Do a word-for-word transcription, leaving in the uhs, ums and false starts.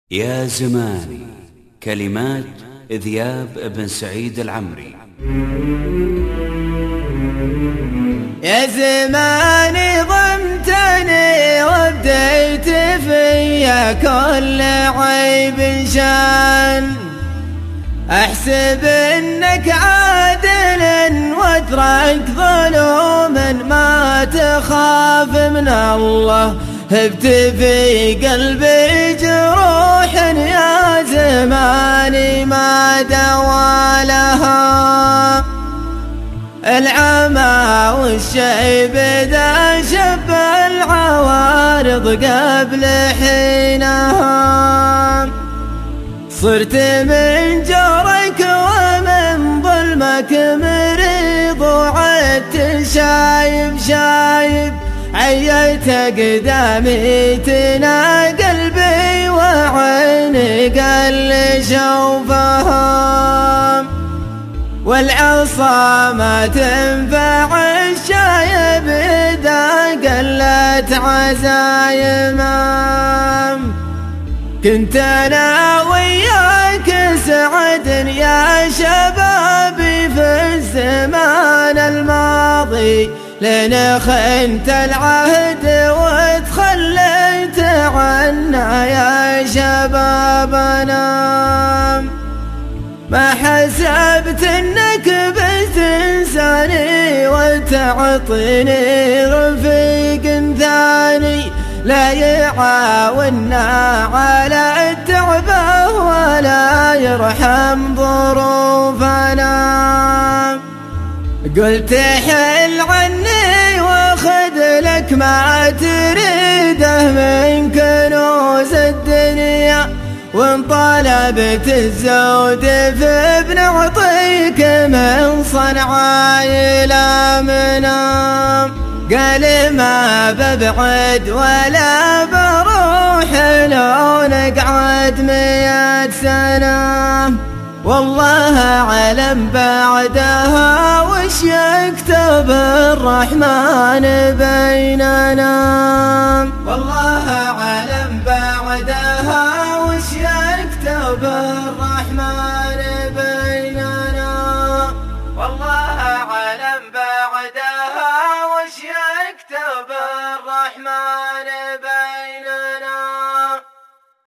يا زماني، كلمات ذياب بن سعيد العمري. يا زماني ضمتني وابديت فيا كل عيب شان، احسب انك عادل واترك ظلوم ما تخاف من الله. هبت في قلبي جروح يا زماني ما دوا لها، العمى والشيب ذا شب العوارض قبل حينها. صرت من جورك ومن ظلمك مريض وعدت شايب شايب، عييت قدامي تنا قلبي وعيني قل شوفها، والعصا ما تنفع الشايب إذا قلت عزايمه. كنت أنا وياك سعد يا شبابي في الزمان الماضي، لين خنت العهد وتخليت عنا يا شبابنا. ما حسبت انك بتنساني وتعطيني رفيق ثاني، لا يعاوننا على التعبه ولا يرحم ظروفنا. قلت حل عني واخذ لك ما تريده من كنوز الدنيا، وان طلبت الزود في بنعطيك من صنعاء إلى منام. قال ما ببعد ولا بروح لو نقعد مية سنة، والله علم بعدها وش يكتب الرحمن بيننا. والله علم